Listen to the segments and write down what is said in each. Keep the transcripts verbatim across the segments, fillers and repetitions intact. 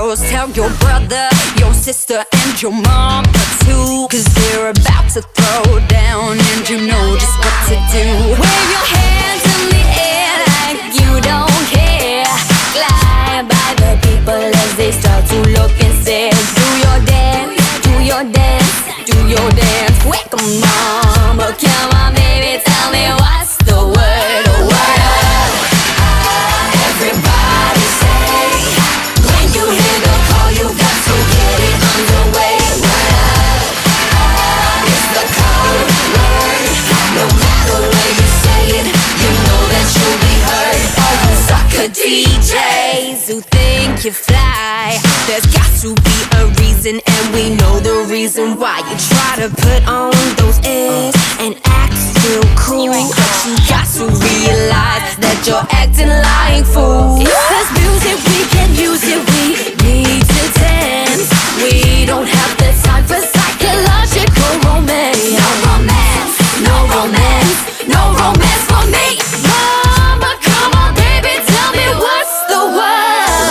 house. Tell your brother, your sister, and your mom too, cause they're about to throw down, and you know just what to do. Wave your hands in the air like you don't care. Glide by the people as they start to look and stare. Do your dance, do your dance, do your dance. Quick, mama, come on baby, tell me what's the word, word up. Everybody say, when you hear the call, you got to get it underway. Word up, it's the code word. No matter where you say it, you know that you'll be heard. All you sucker D Js who think you fly, there's got to be a reason, and we know the reason why. You try to put on those airs and act real cool, but you got to realize that you're acting like fools. If there's music, we can use it, we need to dance. We don't have the time for psychological romance. No romance, no romance, no romance for me. Mama, come on baby, tell me what's the word.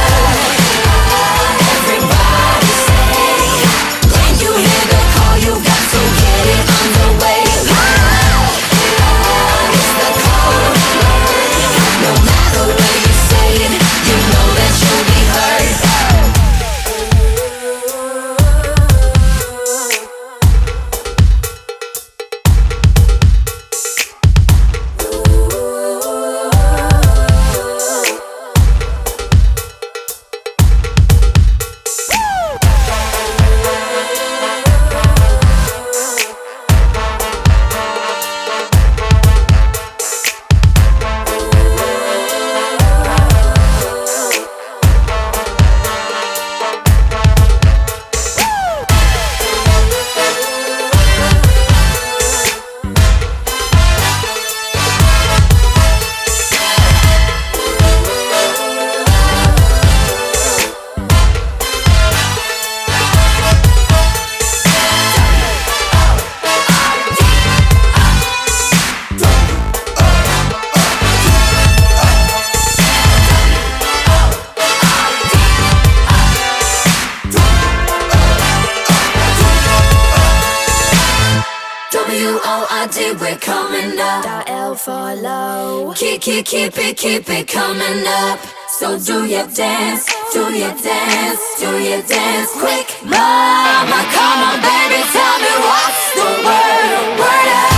Everybody say, when you hear the call, you got to get it underway. It's the code word. No matter where you say it, you know that you'll be heard. W O R D, we're coming up. Dial L for low. Keep, keep, keep it, keep it coming up. So do your dance, do your dance, do your dance quick. Mama, come on baby, tell me what's the word, word up.